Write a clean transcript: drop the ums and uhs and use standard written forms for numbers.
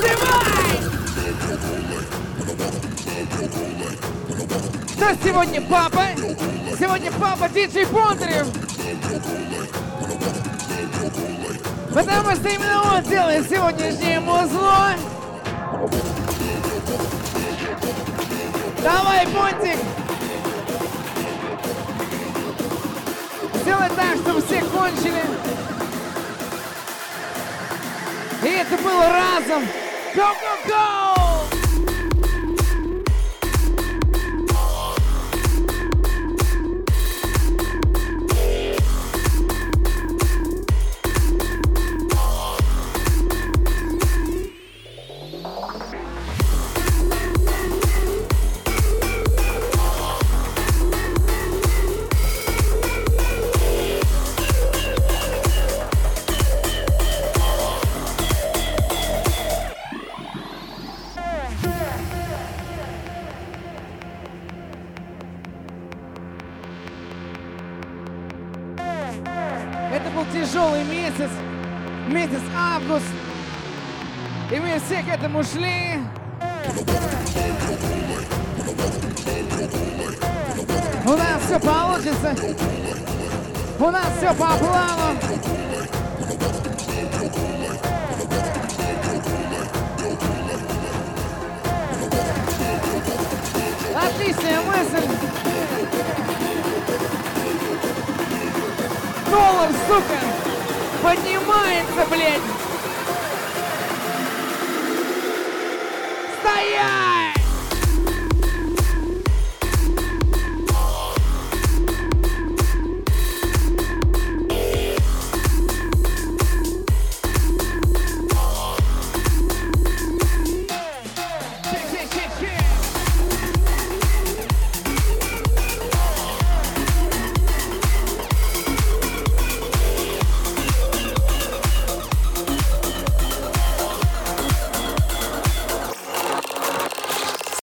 Танцевай! Кто сегодня папа? Сегодня папа диджей Бондарев. Потому что именно он делает сегодняшнее музло. Давай, Понтик! Сделай так, чтобы все кончили. И это было разом. Go-go-go! Это был тяжелый месяц, месяц август, и мы все к этому шли. У нас все получится, у нас все по плану. Отличная мысль. Доллар, сука, поднимается, блядь.